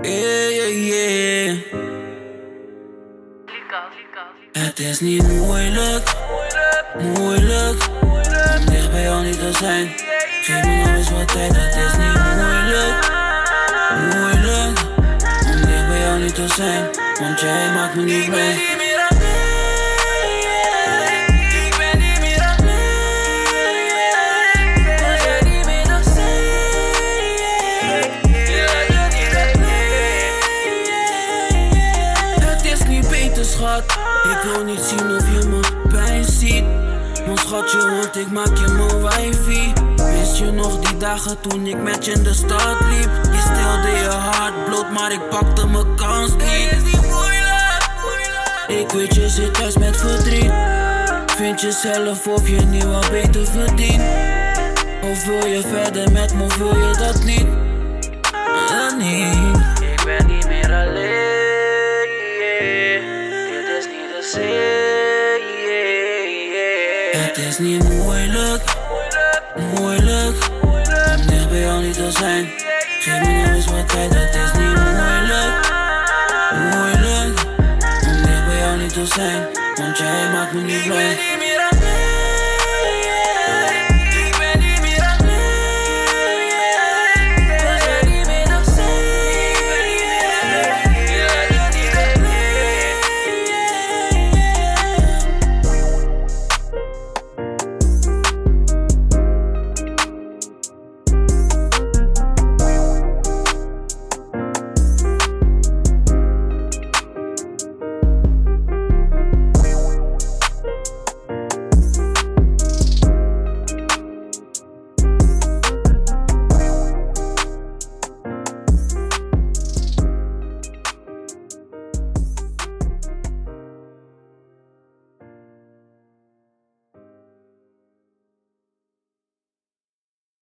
Yeah. Het is niet moeilijk om dicht bij jou niet te zijn. Geef me nou eens wat tijd, het is niet moeilijk om dicht bij jou niet te zijn. Want jij maakt me niet blij. Schat, ik wil niet zien of je me pijn ziet. Mijn schatje, want ik maak je mijn wifey. Wist je nog die dagen toen ik met je in de stad liep? Je stilde je hart bloot, maar ik pakte mijn kans niet. Het is niet moeilijk. Ik weet je zit thuis met verdriet. Vind je zelf of je niet wat beter verdient? Of wil je verder met me, of wil je dat niet? Ik ben niet meer alleen. Het is niet moeilijk om dicht bij jou niet te zijn. Geef me nou eens wat tijd, het is niet moeilijk om dicht bij jou niet te zijn. Want jij maakt me niet blij.